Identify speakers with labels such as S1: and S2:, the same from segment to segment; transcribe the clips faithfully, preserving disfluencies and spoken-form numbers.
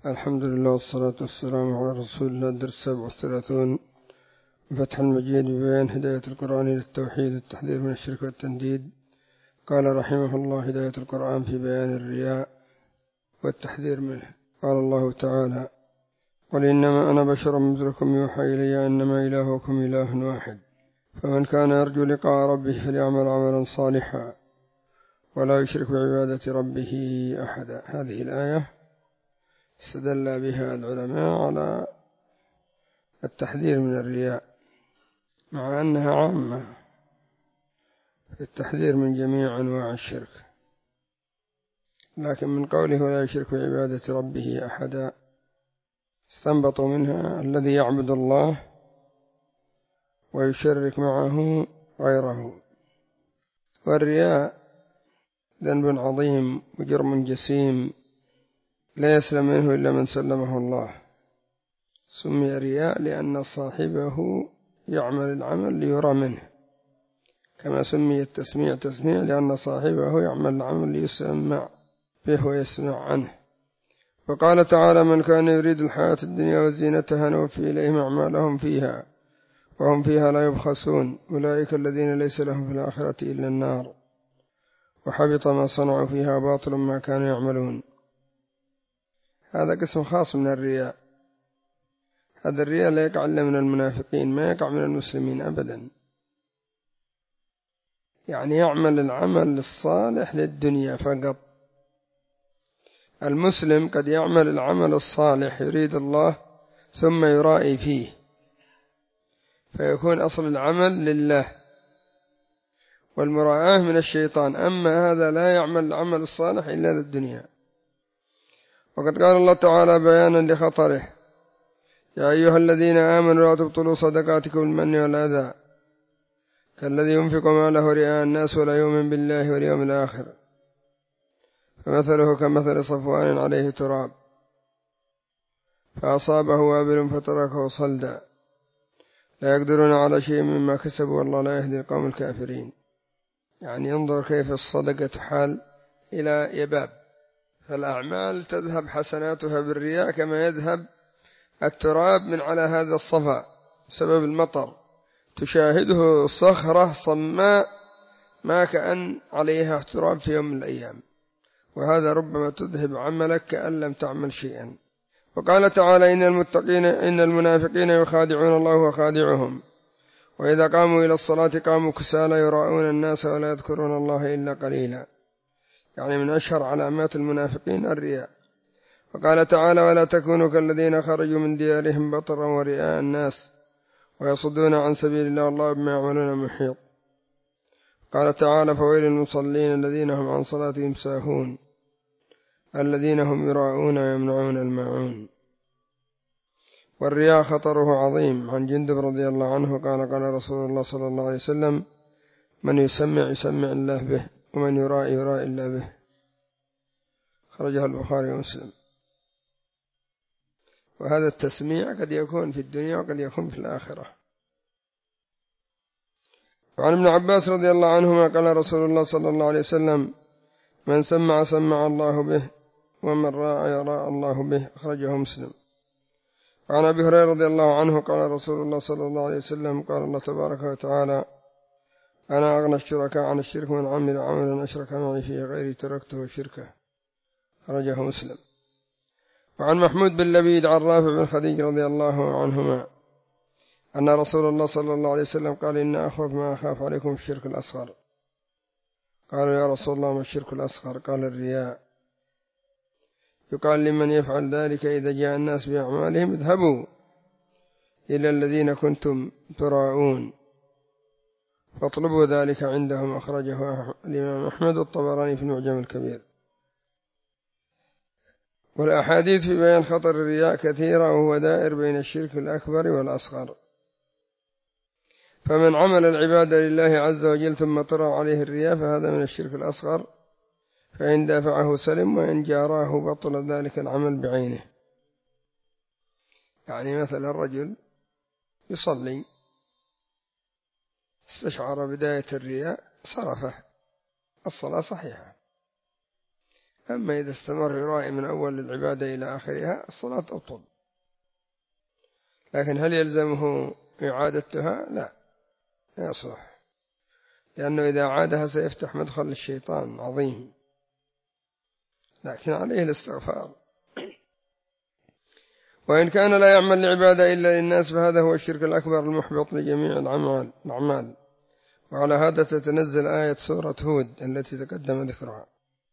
S1: الحمد لله والصلاة والسلام على رسول الله. الدرس السابع والثلاثون، فتح المجيد ببيان هداية القرآن إلى التوحيد، التحذير من الشرك والتنديد. قال رحمه الله: هداية القرآن في بيان الرياء والتحذير منه. قال الله تعالى: قل إنما أنا بشر مثلكم يوحى إلي أنما إلهكم إله واحد، فمن كان يرجو لقاء ربه فليعمل عملا صالحا ولا يشرك بعبادة ربه أحدا. هذه الآية استدل بها العلماء على التحذير من الرياء، مع أنها عامة في التحذير من جميع أنواع الشرك، لكن من قوله ولا يشرك بعبادة ربه أحدا استنبطوا منها الذي يعبد الله ويشرك معه غيره. والرياء ذنب عظيم وجرم جسيم لا يسلم منه إلا من سلمه الله. سمي رياء لأن صاحبه يعمل العمل ليرى منه، كما سمي التسميع تسميع لأن صاحبه يعمل العمل ليسمع به ويسمع عنه. وقال تعالى: من كان يريد الحياة الدنيا وزينتها نوفي إليهم أعمالهم فيها وهم فيها لا يبخسون، أولئك الذين ليس لهم في الآخرة إلا النار وحبط ما صنعوا فيها باطل ما كانوا يعملون. هذا قسم خاص من الرياء. هذا الرياء لا يقع إلا من المنافقين، ما يقع من المسلمين أبدا. يعني يعمل العمل الصالح للدنيا فقط. المسلم قد يعمل العمل الصالح يريد الله ثم يرائي فيه، فيكون أصل العمل لله والمراءة من الشيطان. أما هذا لا يعمل العمل الصالح إلا للدنيا. وقد قال الله تعالى بيانا لخطره: يا أيها الذين آمنوا لا تبطلوا صدقاتكم بالمن والأذى كالذي ينفق ماله رئاء الناس ولا يؤمن بالله واليوم الآخر فمثله كمثل صفوان عليه تراب فأصابه وابل فتركه صلدا لا يقدرون على شيء مما كسبوا والله لا يهدي القوم الكافرين. يعني انظر كيف الصدقة تحال إلى يباب، فالأعمال تذهب حسناتها بالرياء كما يذهب التراب من على هذا الصفا بسبب المطر، تشاهده صخرة صماء ما كأن عليها تراب في يوم من الأيام، وهذا ربما تذهب عملك كأن لم تعمل شيئا. وقال تعالى: إن المتقين إن المنافقين يخادعون الله وخادعهم وإذا قاموا إلى الصلاة قاموا كسالى يراءون الناس ولا يذكرون الله إلا قليلا. يعني من أشهر علامات المنافقين الرياء. وقال تعالى: ولا تكونوا كالذين خرجوا من ديارهم بطرا ورئاء الناس ويصدون عن سبيل الله والله بما يعملون محيط. قال تعالى: فويل للمصلين الذين هم عن صلاتهم ساهون الذين هم يراءون ويمنعون الماعون. والرياء خطره عظيم. عن جندب رضي الله عنه قال: قال رسول الله صلى الله عليه وسلم: من يسمع يسمع الله به ومن يراء يراء الله به. خرجها البخاري ومسلم. وهذا التسميع قد يكون في الدنيا وقد يكون في الآخرة. وعن ابن عباس رضي الله عنهما قال رسول الله صلى الله عليه وسلم: من سمع سمع الله به ومن راء يراء الله به. أخرجه مسلم. وعن أبي هريرة رضي الله عنه قال رسول الله صلى الله عليه وسلم: قال الله تبارك وتعالى: أنا أغنى الشركاء عن الشرك من عمل عملا أشرك معي فيه غيري تركته شركه. أخرجه مسلم. وعن محمود بن لبيد عن رافع بن خديج رضي الله عنهما أن رسول الله صلى الله عليه وسلم قال: إن أخوف ما أخاف عليكم الشرك الأصغر. قالوا: يا رسول الله ما الشرك الأصغر؟ قال: الرياء. يقال لمن يفعل ذلك إذا جاء الناس بأعمالهم: اذهبوا إلى الذين كنتم تراءون فاطلبوا ذلك عندهم. أخرجه الإمام أحمد والطبراني في المعجم الكبير. والأحاديث في بيان خطر الرياء كثيرة، وهو دائر بين الشرك الأكبر والأصغر. فمن عمل العبادة لله عز وجل ثم طرأ عليه الرياء فهذا من الشرك الأصغر، فإن دافعه سلم وإن جاراه بطل ذلك العمل بعينه. يعني مثلا الرجل يصلي استشعر بداية الرياء صرفه، الصلاة صحيحة. أما إذا استمر يرائي من أول العبادة إلى آخرها الصلاة تبطل، لكن هل يلزمه إعادتها؟ لا، لا يصلح، لأنه إذا عادها سيفتح مدخل للشيطان عظيم، لكن عليه الاستغفار. وإن كان لا يعمل العبادة إلا للناس فهذا هو الشرك الأكبر المحبط لجميع الأعمال. وعلى هذا تتنزل آية سورة هود التي تقدم ذكرها،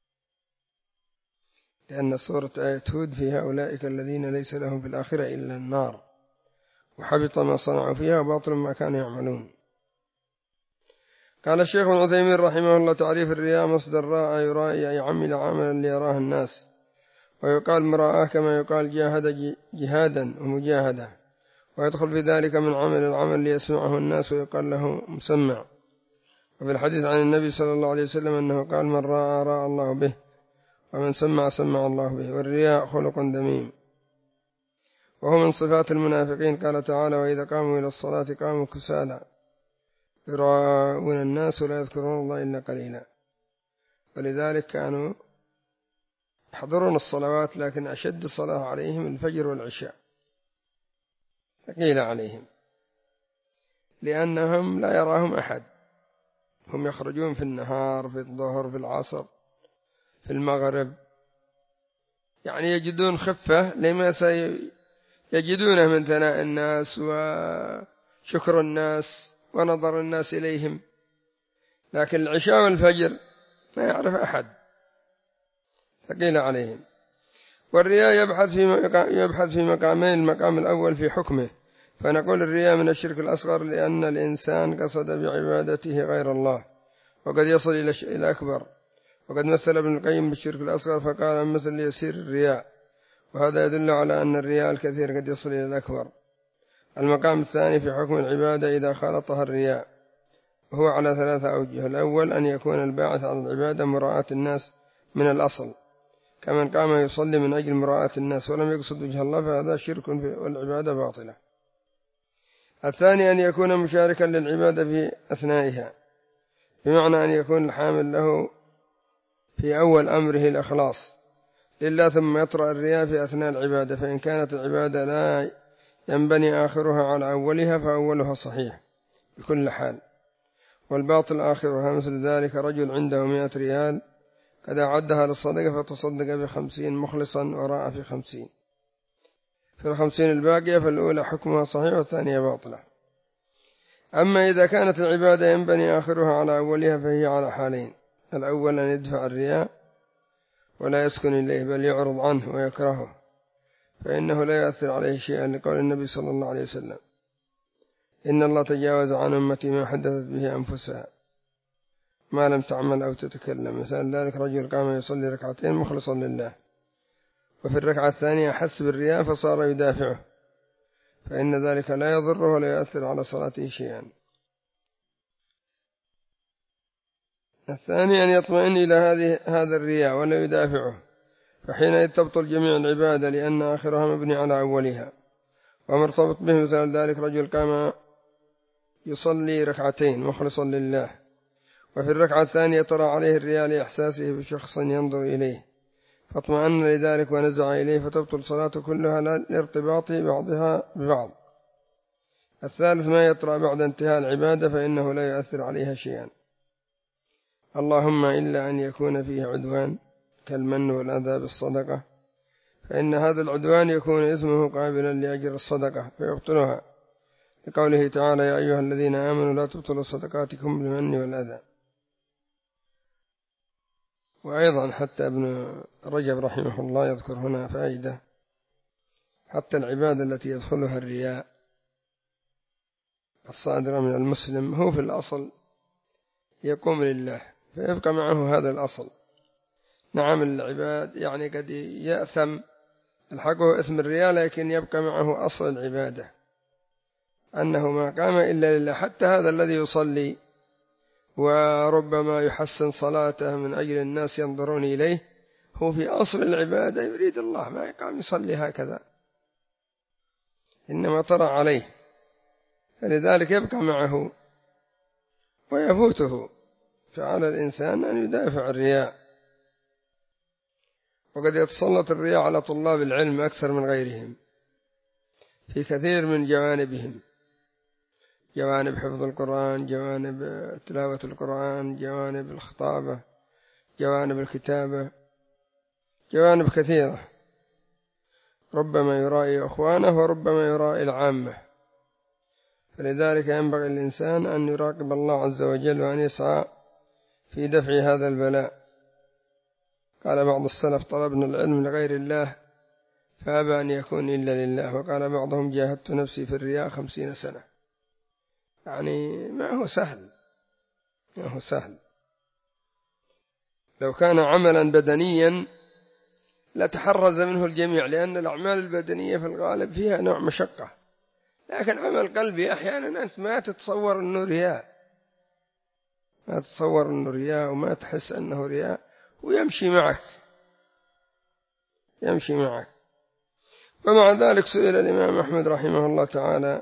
S1: لأن سورة آية هود فيها أولئك الذين ليس لهم في الآخرة إلا النار وحبط ما صنعوا فيها وباطل ما كانوا يعملون. قال الشيخ ابن عثيمين رحمه الله: تعريف الرياء مصدر راء يرائي، أي عمل عملا ليراه الناس، ويقال مراءة كما يقال جاهد جهادا ومجاهدة، ويدخل في ذلك من عمل العمل ليسمعه الناس ويقال له مسمع. وفي الحديث عن النبي صلى الله عليه وسلم أنه قال: من راى راى الله به، ومن سمع سمع الله به. والرياء خلق ذميم وهو من صفات المنافقين. قال تعالى: وإذا قاموا إلى الصلاة قاموا كسالى يراءون الناس ولا يذكرون الله إلا قليلا. ولذلك كانوا يحضرون الصلوات، لكن أشد صلاة عليهم الفجر والعشاء، ثقيل عليهم لأنهم لا يراهم أحد، هم يخرجون في النهار، في الظهر، في العصر، في المغرب، يعني يجدون خفة لما سيجدونه من ثناء الناس وشكر الناس ونظر الناس إليهم، لكن العشاء والفجر ما يعرف أحد، ثقيل عليهم. والرياء يبحث في يبحث في مقامين: المقام الأول في حكمه، فنقول الرياء من الشرك الأصغر لأن الإنسان قصد بعبادته غير الله، وقد يصل إلى الأكبر. وقد مثل ابن القيم بالشرك الأصغر فقال: مثل يسير الرياء، وهذا يدل على أن الرياء الكثير قد يصل إلى الأكبر. المقام الثاني في حكم العبادة إذا خالطها الرياء، وهو على ثلاثة أوجه: الأول أن يكون الباعث على العبادة مراءة الناس من الأصل، كمن قام يصلي من أجل مراءة الناس ولم يقصد وجه الله، فهذا شرك والعبادة باطلة. الثاني أن يكون مشاركا للعبادة في أثنائها، بمعنى أن يكون الحامل له في أول أمره الإخلاص لله، ثم يطرأ الرياء في أثناء العبادة، فإن كانت العبادة لا ينبني آخرها على أولها فأولها صحيح بكل حال، والباطل آخرها. مثل ذلك رجل عنده مئة ريال قد أعدها للصدقة فتصدق بخمسين مخلصا وراء في خمسين، في الخمسين الباقية فالأولى حكمها صحيح والثانية باطلة. أما إذا كانت العبادة ينبني آخرها على أولها فهي على حالين: الأول أن يدفع الرياء ولا يسكن إليه بل يعرض عنه ويكرهه، فإنه لا يؤثر عليه شيئا، لقول النبي صلى الله عليه وسلم: إن الله تجاوز عن أمتي ما حدثت به أنفسها ما لم تعمل أو تتكلم. مثال ذلك رجل قام يصلي ركعتين مخلصا لله، وفي الركعة الثانية حس بالرياء فصار يدافعه، فإن ذلك لا يضره ولا يؤثر على صلاته شيئا. الثاني أن يطمئن إلى هذه هذا الرياء ولا يدافعه، فحينئذ تبطل جميع العبادة لأن آخرها مبني على أولها ومرتبط به. مثال ذلك رجل قام يصلي ركعتين مخلصا لله، وفي الركعة الثانية طرأ عليه الرياء لإحساسه بشخص ينظر إليه فاطمأن لذلك ونزع إليه، فتبطل صلاته كلها لارتباط بعضها ببعض. الثالث ما يطرأ بعد انتهاء العبادة فإنه لا يؤثر عليها شيئا، اللهم إلا أن يكون فيه عدوان كالمن والأذى بالصدقة، فإن هذا العدوان يكون إثمه قابلا لأجر الصدقة فيبطلها، لقوله تعالى: يا أيها الذين آمنوا لا تبطلوا صدقاتكم بالمن والأذى. وأيضا حتى ابن رجب رحمه الله يذكر هنا فائدة: حتى العبادة التي يدخلها الرياء الصادرة من المسلم هو في الأصل يقوم لله فيبقى معه هذا الأصل. نعم العباد يعني قد يأثم الحقه اسم الرياء، لكن يبقى معه أصل العبادة أنه ما قام إلا لله. حتى هذا الذي يصلي وربما يحسن صلاته من أجل الناس ينظرون إليه، هو في أصل العبادة يريد الله، ما يقام يصلي هكذا، إنما طرأ عليه، فلذلك يبقى معه ويفوته. فعلى الإنسان أن يدافع الرياء. وقد يتسلط الرياء على طلاب العلم أكثر من غيرهم في كثير من جوانبهم، جوانب حفظ القرآن، جوانب تلاوة القرآن، جوانب الخطابة، جوانب الكتابة، جوانب كثيرة، ربما يرائي أخوانه وربما يرائي العامة. فلذلك ينبغي الإنسان أن يراقب الله عز وجل وأن يسعى في دفع هذا البلاء. قال بعض السلف: طلبنا العلم لغير الله فأبى أن يكون إلا لله. وقال بعضهم: جاهدت نفسي في الرياء خمسين سنة. يعني ما هو سهل، ما هو سهل. لو كان عملا بدنيا لتحرز منه الجميع، لأن الأعمال البدنية في الغالب فيها نوع مشقة، لكن عمل قلبي أحيانا أنت ما تتصور أنه رياء، ما تتصور أنه رياء وما تحس أنه رياء، ويمشي معك يمشي معك. ومع ذلك سئل الإمام أحمد رحمه الله تعالى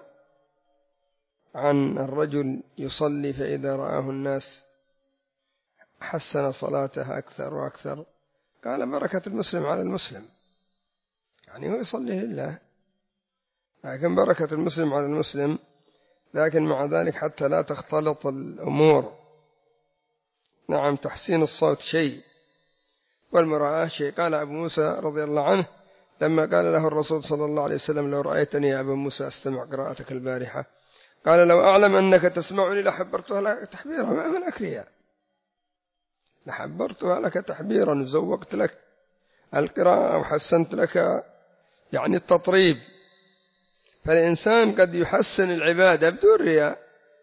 S1: عن الرجل يصلي فإذا رآه الناس حسن صلاته أكثر وأكثر، قال: بركة المسلم على المسلم. يعني هو يصلي لله، لكن بركة المسلم على المسلم، لكن مع ذلك حتى لا تختلط الأمور. نعم، تحسين الصوت شيء والمراءة شيء. قال أبو موسى رضي الله عنه لما قال له الرسول صلى الله عليه وسلم: لو رأيتني يا أبو موسى أستمع قراءتك البارحة، قال: لو أعلم أنك تسمعني لحبرتها لك تحبيرا. ما هناك رياء، لحبرتها لك تحبيرا، وزوقت لك القراءة وحسنت لك يعني التطريب. فالإنسان قد يحسن العبادة بدون رياء،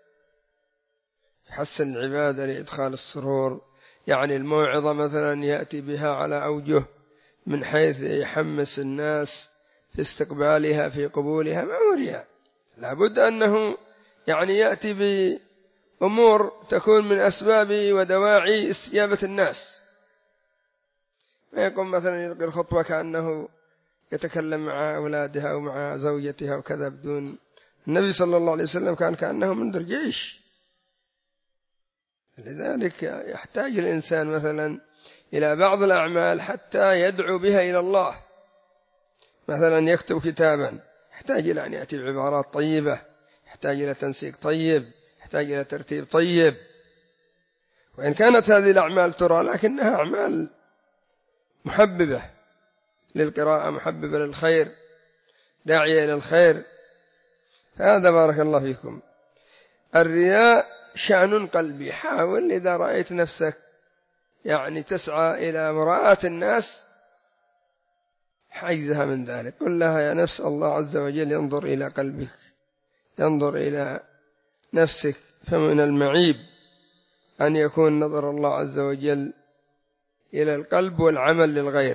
S1: يحسن العبادة لإدخال السرور، يعني الموعظة مثلا يأتي بها على أوجه من حيث يحمس الناس في استقبالها في قبولها، ما هو رياء. لابد أنه يعني يأتي بأمور تكون من أسباب ودواعي استجابة الناس، ما يقوم مثلا يلقي الخطبة كأنه يتكلم مع أولادها أو مع زوجتها وكذا بدون. النبي صلى الله عليه وسلم كان كأنه منذر جيش. لذلك يحتاج الإنسان مثلا إلى بعض الأعمال حتى يدعو بها إلى الله. مثلا يكتب كتابا، يحتاج إلى أن يأتي بعبارات طيبة، يحتاج إلى تنسيق طيب، يحتاج إلى ترتيب طيب. وإن كانت هذه الأعمال ترى لكنها أعمال محببة للقراءة، محببة للخير، داعية إلى الخير. هذا بارك الله فيكم. الرياء شأن قلبي. حاول إذا رأيت نفسك يعني تسعى إلى مراءة الناس حيزها من ذلك، قل لها: يا نفس الله عز وجل ينظر إلى قلبك، ينظر إلى نفسك. فمن المعيب أن يكون نظر الله عز وجل إلى القلب والعمل للغير.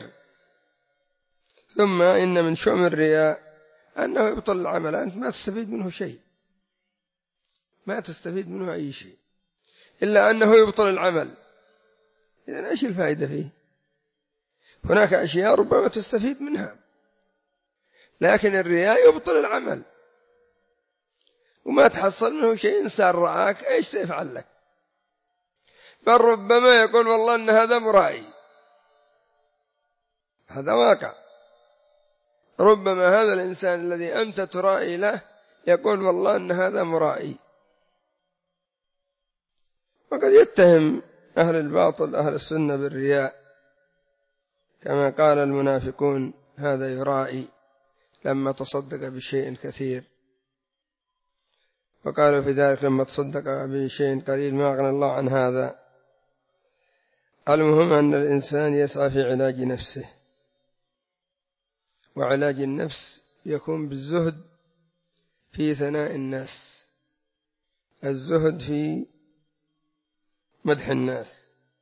S1: ثم إن من شؤم الرياء أنه يبطل العمل، أنت ما تستفيد منه شيء، ما تستفيد منه أي شيء إلا أنه يبطل العمل. إذن إيش الفائدة فيه؟ هناك أشياء ربما تستفيد منها، لكن الرياء يبطل العمل وما تحصل منه شيء. إنسان رآك إيش سيفعل لك؟ بل ربما يقول: والله أن هذا مرائي. هذا واقع. ربما هذا الإنسان الذي أنت ترائي له يقول: والله أن هذا مرائي. وقد يتهم أهل الباطل أهل السنة بالرياء، كما قال المنافقون: هذا يرائي، لما تصدق بشيء كثير. وقالوا في ذلك: لما تصدق بشيء قليل ما أغنى الله عن هذا. المهم أن الإنسان يسعى في علاج نفسه، وعلاج النفس يكون بالزهد في ثناء الناس، الزهد في مدح الناس.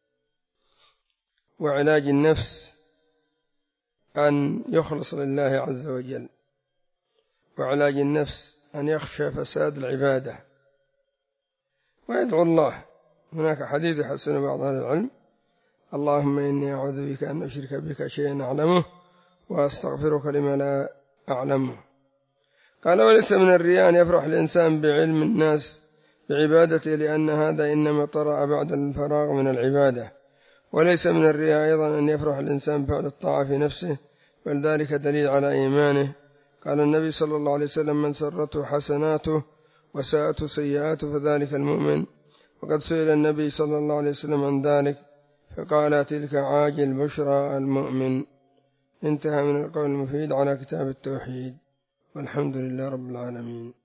S1: وعلاج النفس أن يخلص لله عز وجل، وعلاج النفس أن يخشى فساد العبادة ويدعو الله. هناك حديث يحسن بعض أهل العلم: اللهم إني أعوذ بك أن أشرك بك شيئا أعلمه وأستغفرك لما لا أعلمه. قال: وليس من الرياء أن يفرح الإنسان بعلم الناس بعبادته، لأن هذا إنما طرأ بعد الفراغ من العبادة، وليس من الرياء أيضا أن يفرح الإنسان بفعل الطاعة في نفسه، بل ذلك دليل على إيمانه. قال النبي صلى الله عليه وسلم: من سرته حسناته وساءته سيئاته فذلك المؤمن. وقد سئل النبي صلى الله عليه وسلم عن ذلك فقال: تلك عاجل بشرى المؤمن. انتهى من القول المفيد على كتاب التوحيد، والحمد لله رب العالمين.